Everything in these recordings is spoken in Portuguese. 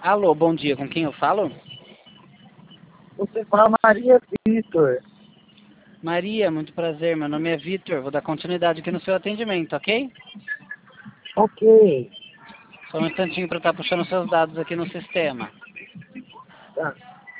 Alô, bom dia, com quem eu falo? Você fala Maria Vitor. Maria, muito prazer, meu nome é Vitor, vou dar continuidade aqui no seu atendimento, ok? Ok. Só um instantinho para estar puxando seus dados aqui no sistema. Tá.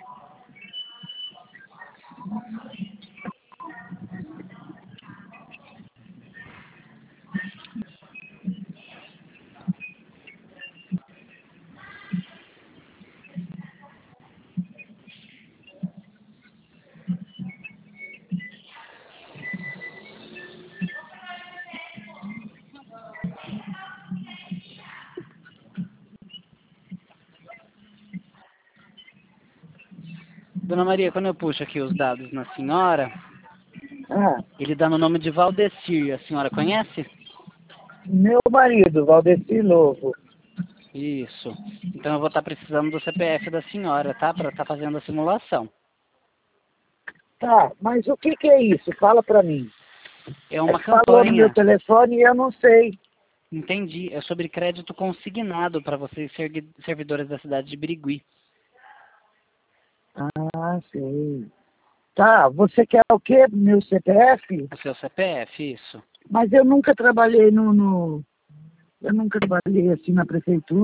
Dona Maria, quando eu puxo aqui os dados na senhora, Ah, ele dá no nome de Valdecir, a senhora conhece? meu marido, Valdeci Lobo. Isso. Então eu vou estar precisando do CPF da senhora, tá? Para estar fazendo a simulação. Tá, mas o que é isso? Fala pra mim. É É uma que falou no meu campanha, telefone e eu não sei. entendi, é sobre crédito consignado para vocês servidores da cidade de Birigui. Ah, sei. Tá, você quer o quê? Meu CPF? O seu CPF, isso. Mas eu nunca trabalhei Eu nunca trabalhei assim na prefeitura.